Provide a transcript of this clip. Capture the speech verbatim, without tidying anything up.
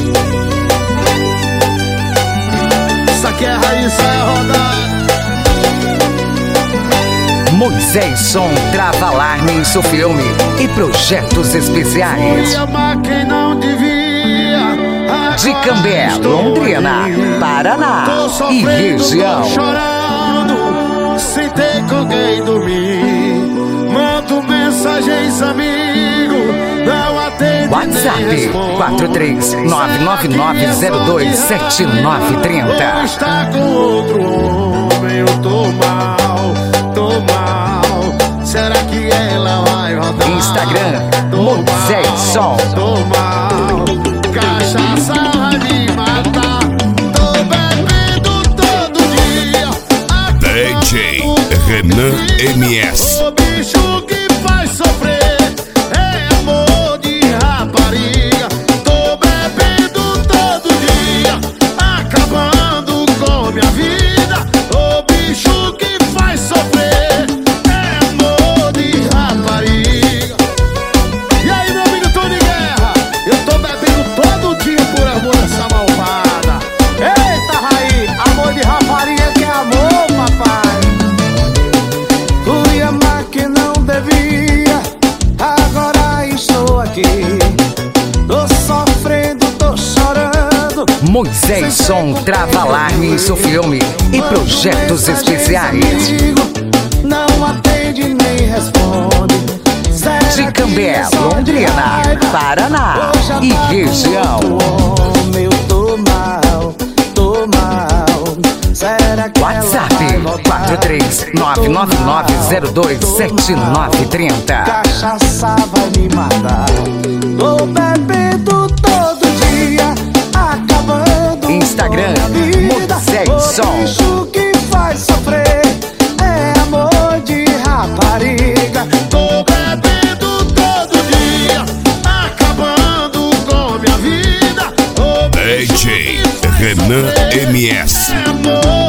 Isso aqui é raiz, é rodada. Moisés Som trava alarme em seu filme e projetos especiais. Fui amar quem não devia. De Cambé, Londrina, Paraná e região. Chorando, sem ter com quem dormir. Mando mensagens, amigo, não atende. WhatsApp quatro três nove nove nove zero dois sete nove três zero. Ou está com outro homem, eu tô mal, tô mal. Será que ela vai voltar? Instagram, Moisés Som. Tô mal, cachaça vai me matar. Tô bebendo todo dia. D J Renan M S. O bicho que faz sofrer é amor de rapariga. Tô bebendo todo dia, acabando com minha vida. O bicho que faz sofrer é amor de rapariga. E aí, meu amigo Tony Guerra, eu tô bebendo todo dia por amor dessa malvada. Eita, Raí, amor de rapariga que é amor, papai. Fui amar que não devia, agora estou aqui. Tô sofrendo, tô chorando. Moisés Som trava alarme em seu filme e projetos especiais. Não atende nem responde. De Cambé, Londrina, Paraná e região. Eu tô mal, tô mal. Será que WhatsApp quatro três nove nove nove zero dois sete nove três zero. Cachaça vai me matar. Tô bebendo todo dia, acabando. Instagram, com minha vida. Moisés Som. O bicho que faz sofrer é amor de rapariga. Tô bebendo todo dia, acabando com minha vida. O D J Renan M S. amor